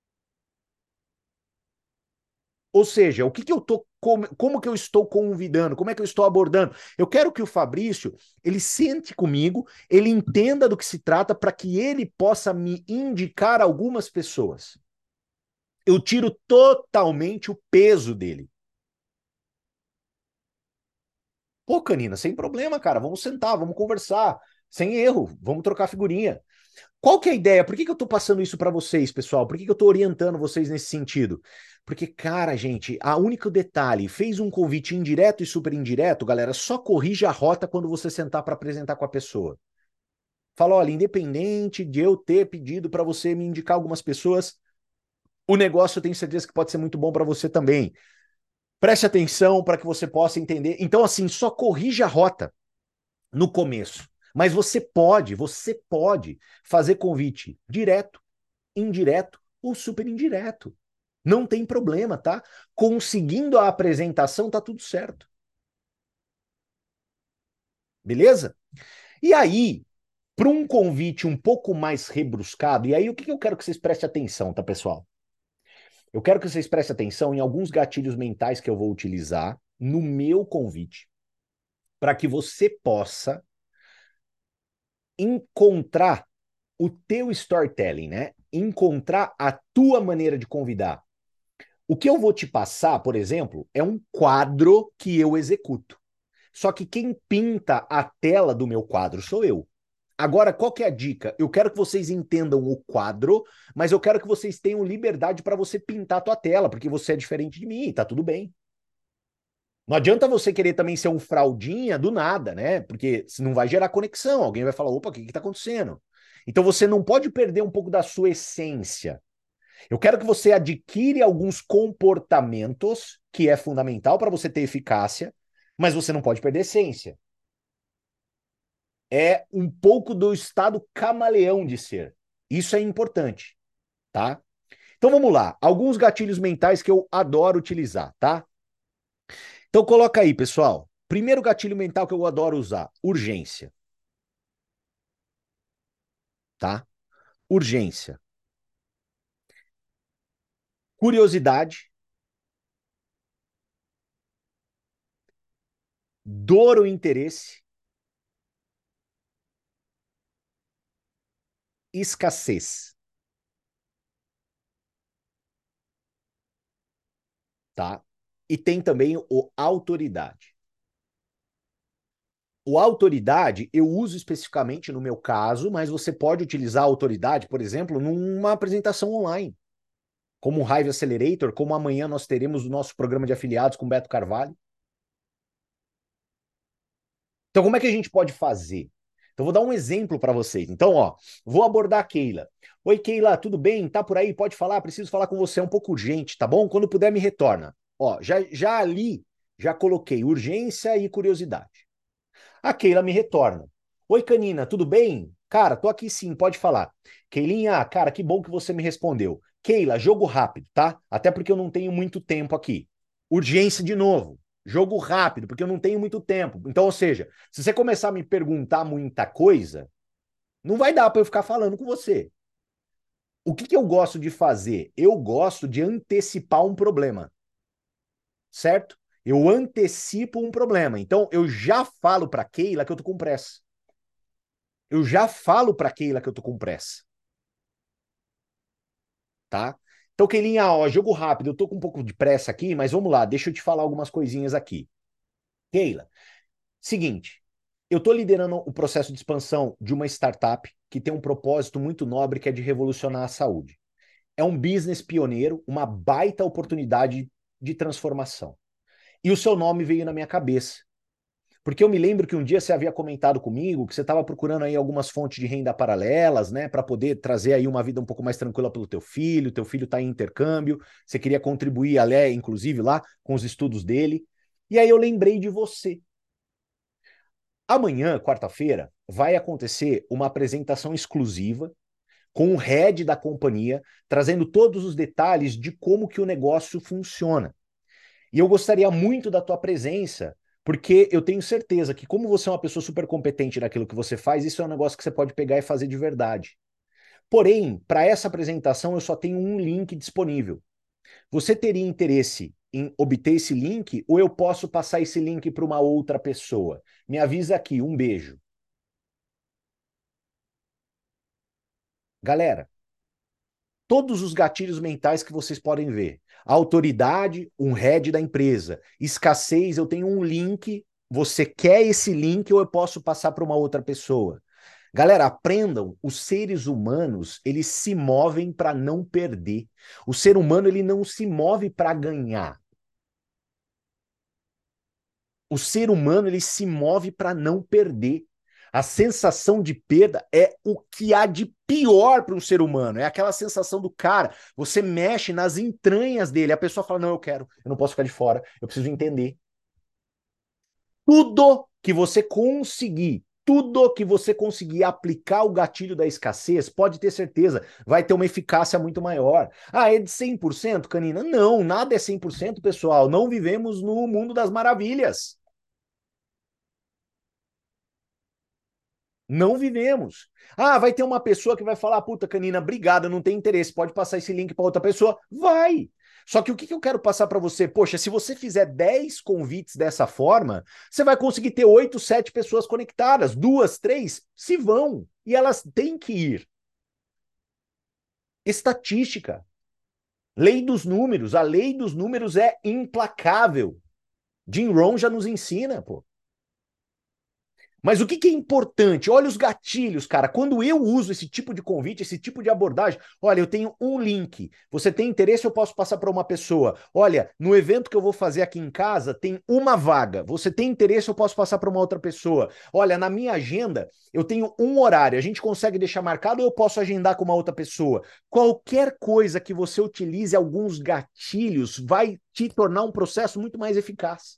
Ou seja, o que, que eu tô, como, como que eu estou convidando, como é que eu estou abordando? Eu quero que o Fabrício, ele sente comigo, ele entenda do que se trata para que ele possa me indicar algumas pessoas. Eu tiro totalmente o peso dele. Pô, Canina, sem problema, cara, vamos sentar, vamos conversar. sem erro, vamos trocar figurinha. Qual que é a ideia? Por que, que eu tô passando isso para vocês, pessoal? Por que, que eu tô orientando vocês nesse sentido? Porque, cara, gente, a único detalhe, fez um convite indireto e super indireto, galera, só corrija a rota quando você sentar para apresentar com a pessoa. Fala, olha, independente de eu ter pedido para você me indicar algumas pessoas, o negócio eu tenho certeza que pode ser muito bom para você também. Preste atenção para que você possa entender. Então, assim, só corrija a rota no começo. Mas você pode, você pode fazer convite direto, indireto ou super indireto. Não tem problema, tá? Conseguindo a apresentação, tá tudo certo. Beleza? E aí, para um convite um pouco mais rebruscado, e aí o que eu quero que vocês prestem atenção, tá, pessoal? Eu quero que vocês prestem atenção em alguns gatilhos mentais que eu vou utilizar no meu convite, para que você possa encontrar o teu storytelling, né? Encontrar a tua maneira de convidar. O que eu vou te passar, por exemplo, é um quadro que eu executo. Só que quem pinta a tela do meu quadro sou eu. Agora, qual que é a dica? Eu quero que vocês entendam o quadro, mas eu quero que vocês tenham liberdade para você pintar a tua tela, porque você é diferente de mim, tá tudo bem. Não adianta você querer também ser um fraldinha do nada, né? Porque não vai gerar conexão. Alguém vai falar, opa, o que está acontecendo? Então você não pode perder um pouco da sua essência. Eu quero que você adquire alguns comportamentos que é fundamental para você ter eficácia, mas você não pode perder a essência. É um pouco do estado camaleão de ser. Isso é importante, tá? Então vamos lá. Alguns gatilhos mentais que eu adoro utilizar, tá? Então coloca aí, pessoal. Primeiro gatilho mental que eu adoro usar, urgência, tá? Urgência. Curiosidade, dor ou interesse, escassez, tá? E tem também o autoridade. O autoridade eu uso especificamente no meu caso, mas você pode utilizar a autoridade, por exemplo, numa apresentação online, como o Hive Accelerator, como amanhã nós teremos o nosso programa de afiliados com Beto Carvalho. Então, como é que a gente pode fazer? Então, vou dar um exemplo para vocês. Então, ó, vou abordar a Keila. Oi, Keila, tudo bem? Tá por aí? Pode falar? Preciso falar com você, é um pouco urgente, tá bom? Quando puder, me retorna. Ó, já, já ali, já coloquei urgência e curiosidade. A Keila me retorna. Oi, Canina, tudo bem? Cara, tô aqui sim, pode falar. Keilinha, cara, que bom que você me respondeu. Keila, jogo rápido, tá? Até porque eu não tenho muito tempo aqui. Urgência de novo. Jogo rápido, porque eu não tenho muito tempo. Então, ou seja, se você começar a me perguntar muita coisa, não vai dar para eu ficar falando com você. O que que eu gosto de fazer? Eu gosto de antecipar um problema, certo? Eu antecipo um problema. Então, eu já falo para Keila que eu tô com pressa. Eu já falo para Keila que eu tô com pressa, tá? Então, Keilinha, ó, jogo rápido, eu tô com um pouco de pressa aqui, mas vamos lá, deixa eu te falar algumas coisinhas aqui. Keila, seguinte, eu tô liderando o processo de expansão de uma startup que tem um propósito muito nobre, que é de revolucionar a saúde. É um business pioneiro, uma baita oportunidade de transformação. E o seu nome veio na minha cabeça. Porque eu me lembro que um dia você havia comentado comigo que você estava procurando aí algumas fontes de renda paralelas, né, para poder trazer aí uma vida um pouco mais tranquila pelo teu filho. Teu filho está em intercâmbio, você queria contribuir, alé, inclusive lá com os estudos dele. E aí eu lembrei de você. Amanhã, quarta-feira, vai acontecer uma apresentação exclusiva com o head da companhia, trazendo todos os detalhes de como que o negócio funciona. E eu gostaria muito da tua presença, porque eu tenho certeza que, como você é uma pessoa super competente naquilo que você faz, isso é um negócio que você pode pegar e fazer de verdade. Porém, para essa apresentação, eu só tenho um link disponível. Você teria interesse em obter esse link ou eu posso passar esse link para uma outra pessoa? Me avisa aqui, um beijo. Galera, todos os gatilhos mentais que vocês podem ver. Autoridade, um head da empresa. Escassez, eu tenho um link. Você quer esse link ou eu posso passar para uma outra pessoa? Galera, aprendam, os seres humanos, eles se movem para não perder. O ser humano, ele não se move para ganhar. O ser humano, ele se move para não perder. A sensação de perda é o que há de pior para um ser humano. É aquela sensação do cara, você mexe nas entranhas dele. A pessoa fala: não, eu quero, eu não posso ficar de fora, eu preciso entender. Tudo que você conseguir, tudo que você conseguir aplicar o gatilho da escassez, pode ter certeza, vai ter uma eficácia muito maior. Ah, é de cem por cento, Canina? Não, nada é cem por cento, pessoal. Não vivemos no mundo das maravilhas. Não vivemos. Ah, vai ter uma pessoa que vai falar: puta, Canina, obrigada, não tem interesse, pode passar esse link para outra pessoa? Vai! Só que o que, que eu quero passar para você? Poxa, se você fizer dez convites dessa forma, você vai conseguir ter oito, sete pessoas conectadas. Duas, três, se vão. E elas têm que ir. Estatística. Lei dos números. A lei dos números é implacável. Jim Rohn já nos ensina, pô. Mas o que, que é importante? Olha os gatilhos, cara. Quando eu uso esse tipo de convite, esse tipo de abordagem, olha, eu tenho um link. Você tem interesse, eu posso passar para uma pessoa. Olha, no evento que eu vou fazer aqui em casa, tem uma vaga. Você tem interesse, eu posso passar para uma outra pessoa. Olha, na minha agenda, eu tenho um horário. A gente consegue deixar marcado ou eu posso agendar com uma outra pessoa? Qualquer coisa que você utilize alguns gatilhos vai te tornar um processo muito mais eficaz.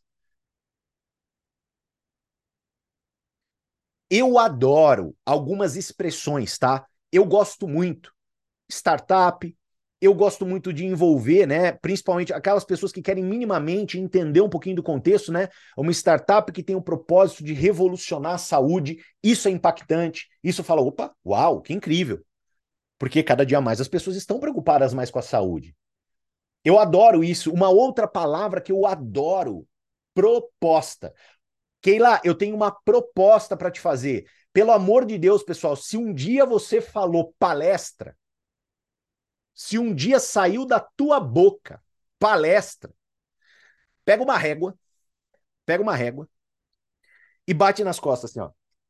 Eu adoro algumas expressões, tá? Eu gosto muito. Startup, eu gosto muito de envolver, né? Principalmente aquelas pessoas que querem minimamente entender um pouquinho do contexto, né? Uma startup que tem o propósito de revolucionar a saúde, isso é impactante. Isso fala: opa, uau, que incrível. Porque cada dia mais as pessoas estão preocupadas mais com a saúde. Eu adoro isso. Uma outra palavra que eu adoro: proposta. Keila, eu tenho uma proposta para te fazer. Pelo amor de Deus, pessoal, se um dia você falou palestra, se um dia saiu da tua boca palestra, pega uma régua, pega uma régua e bate nas costas assim, ó.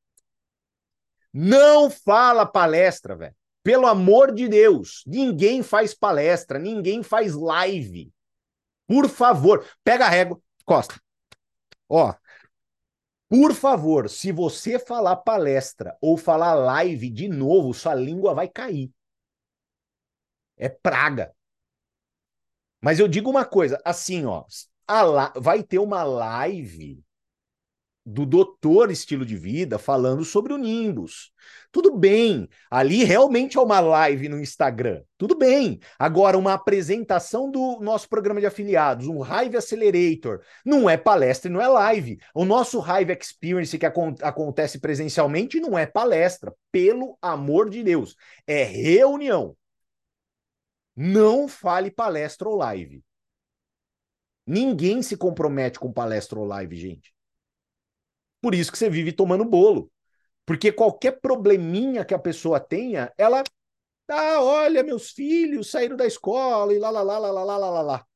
Não fala palestra, velho. Pelo amor de Deus, ninguém faz palestra, ninguém faz live. Por favor, pega a régua, costa. Ó, por favor, se você falar palestra ou falar live de novo, sua língua vai cair. É praga. Mas eu digo uma coisa, assim, ó, a vai ter uma live do doutor Estilo de Vida falando sobre o Nimbus. Tudo bem, ali realmente é uma live no Instagram. Tudo bem. Agora, uma apresentação do nosso programa de afiliados, um Hive Accelerator, não é palestra e não é live. O nosso Hive Experience que acon acontece presencialmente não é palestra, pelo amor de Deus. É reunião. Não fale palestra ou live. Ninguém se compromete com palestra ou live, gente. Por isso que você vive tomando bolo. Porque qualquer probleminha que a pessoa tenha, ela, ah, olha, meus filhos saíram da escola e lá, lá, lá, lá, lá, lá, lá, lá.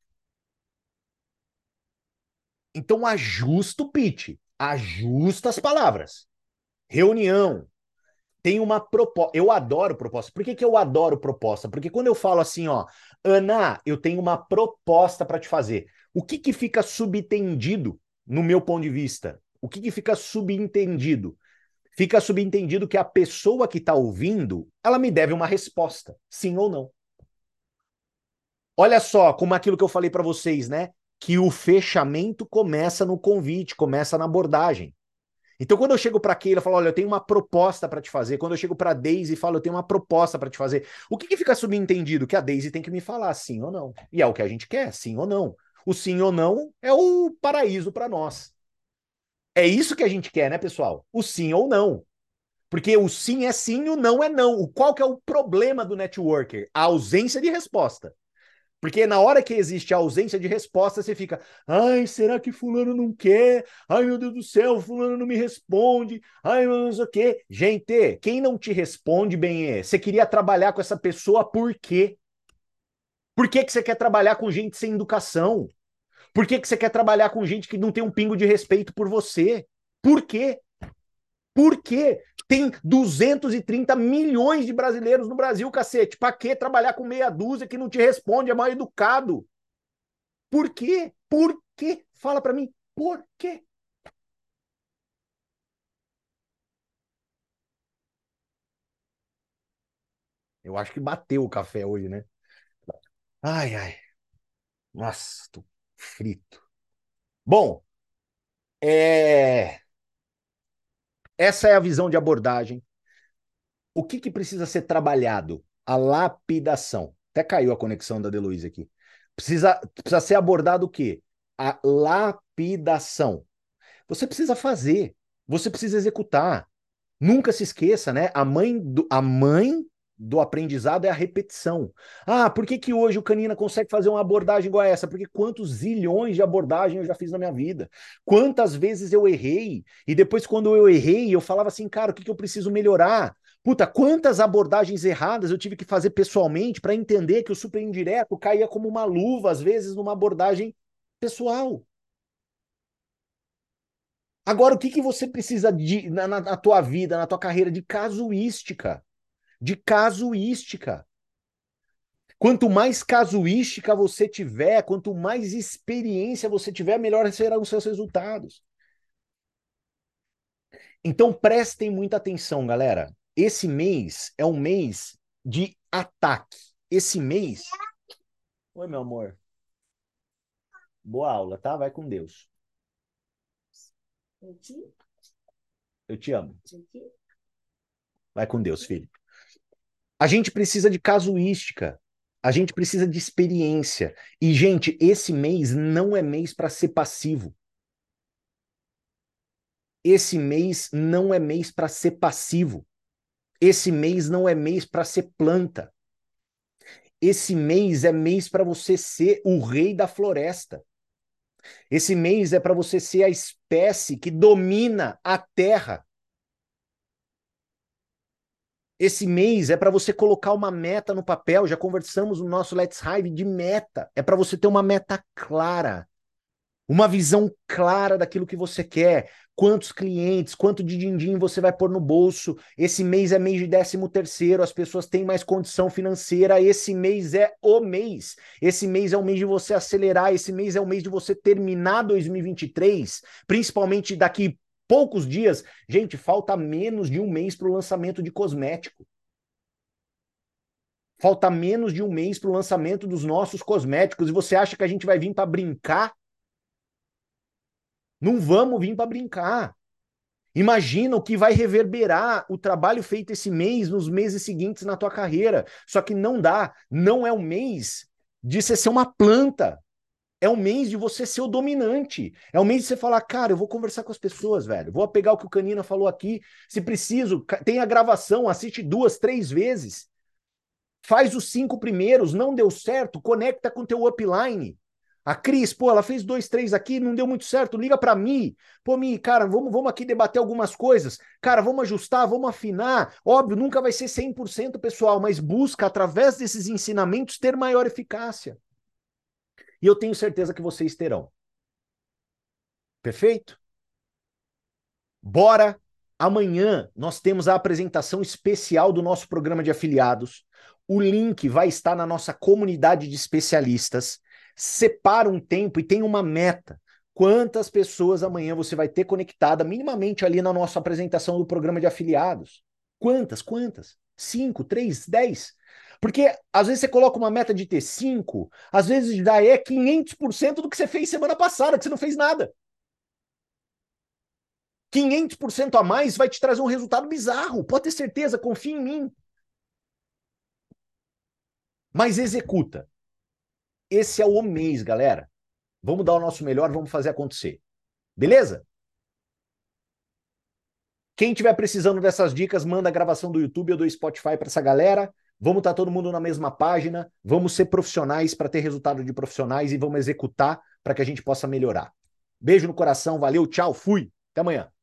Então ajusta o pitch, ajusta as palavras. Reunião, tem uma proposta. Eu adoro proposta. Por que, que eu adoro proposta? Porque quando eu falo assim, ó, Ana, eu tenho uma proposta para te fazer. O que, que fica subentendido no meu ponto de vista? O que, que fica subentendido? Fica subentendido que a pessoa que está ouvindo, ela me deve uma resposta, sim ou não. Olha só, como aquilo que eu falei para vocês, né? Que o fechamento começa no convite, começa na abordagem. Então, quando eu chego para Keila e falo: olha, eu tenho uma proposta para te fazer. Quando eu chego para Daisy e falo: eu tenho uma proposta para te fazer. O que, que fica subentendido? Que a Daisy tem que me falar sim ou não. E é o que a gente quer, sim ou não. O sim ou não é o paraíso para nós. É isso que a gente quer, né, pessoal? O sim ou não. Porque o sim é sim e o não é não. Qual que é o problema do networker? A ausência de resposta. Porque na hora que existe a ausência de resposta, você fica: ai, será que fulano não quer? Ai, meu Deus do céu, fulano não me responde. Ai, não sei o quê. Gente, quem não te responde, bem, é, você queria trabalhar com essa pessoa por quê? Por que que você quer trabalhar com gente sem educação? Por que que você quer trabalhar com gente que não tem um pingo de respeito por você? Por quê? Por quê? Tem duzentos e trinta milhões de brasileiros no Brasil, cacete. Pra que trabalhar com meia dúzia que não te responde, é mal educado? Por quê? Por quê? Fala pra mim, por quê? Eu acho que bateu o café hoje, né? Ai, ai. Nossa, tô frito. Bom, é... essa é a visão de abordagem. O que que precisa ser trabalhado? A lapidação. Até caiu a conexão da Deluísa aqui. Precisa, precisa ser abordado o quê? A lapidação. Você precisa fazer, você precisa executar. Nunca se esqueça, né? A mãe do, a mãe do aprendizado é a repetição. Ah, por que que hoje o Canina consegue fazer uma abordagem igual a essa? Porque quantos zilhões de abordagens eu já fiz na minha vida? Quantas vezes eu errei? E depois, quando eu errei, eu falava assim, cara, o que que eu preciso melhorar? Puta, quantas abordagens erradas eu tive que fazer pessoalmente para entender que o super indireto caía como uma luva, às vezes, numa abordagem pessoal. Agora, o que que você precisa de, na, na tua vida, na tua carreira, de casuística? De casuística. Quanto mais casuística você tiver, quanto mais experiência você tiver, melhor serão os seus resultados. Então prestem muita atenção, galera. Esse mês é um mês de ataque. Esse mês. Oi, meu amor. Boa aula, tá? Vai com Deus. Eu te amo. Vai com Deus, filho. A gente precisa de casuística. A gente precisa de experiência. E, gente, esse mês não é mês para ser passivo. Esse mês não é mês para ser passivo. Esse mês não é mês para ser planta. Esse mês é mês para você ser o rei da floresta. Esse mês é para você ser a espécie que domina a terra. Esse mês é para você colocar uma meta no papel. Já conversamos no nosso Let's Hive de meta. É para você ter uma meta clara. Uma visão clara daquilo que você quer, quantos clientes, quanto de din-din você vai pôr no bolso. Esse mês é mês de décimo terceiro, as pessoas têm mais condição financeira, esse mês é o mês. Esse mês é o mês de você acelerar, esse mês é o mês de você terminar dois mil e vinte e três, principalmente daqui poucos dias. Gente, falta menos de um mês para o lançamento de cosmético. Falta menos de um mês para o lançamento dos nossos cosméticos e você acha que a gente vai vir para brincar? Não vamos vir para brincar. Imagina o que vai reverberar o trabalho feito esse mês nos meses seguintes na tua carreira. Só que não dá. Não é um mês de você ser uma planta. É um mês de você ser o dominante. É um mês de você falar, cara, eu vou conversar com as pessoas, velho. Vou pegar o que o Canina falou aqui. Se preciso, tem a gravação, assiste duas, três vezes. Faz os cinco primeiros, não deu certo, conecta com o teu upline. A Cris, pô, ela fez dois, três aqui, não deu muito certo, liga para mim. Pô, Mi, cara, vamos, vamos aqui debater algumas coisas. Cara, vamos ajustar, vamos afinar. Óbvio, nunca vai ser cem por cento, pessoal, mas busca, através desses ensinamentos, ter maior eficácia. E eu tenho certeza que vocês terão. Perfeito? Bora! Amanhã nós temos a apresentação especial do nosso programa de afiliados. O link vai estar na nossa comunidade de especialistas. Separa um tempo e tem uma meta. Quantas pessoas amanhã você vai ter conectada minimamente ali na nossa apresentação do programa de afiliados? Quantas? Quantas? Cinco, três, dez? Porque às vezes você coloca uma meta de ter cinco, às vezes já é quinhentos por cento do que você fez semana passada, que você não fez nada. quinhentos por cento a mais vai te trazer um resultado bizarro. Pode ter certeza, confia em mim. Mas executa. Esse é o mês, galera. Vamos dar o nosso melhor, vamos fazer acontecer. Beleza? Quem tiver precisando dessas dicas, manda a gravação do YouTube ou do Spotify para essa galera. Vamos estar todo mundo na mesma página. Vamos ser profissionais para ter resultado de profissionais e vamos executar para que a gente possa melhorar. Beijo no coração, valeu, tchau, fui. Até amanhã.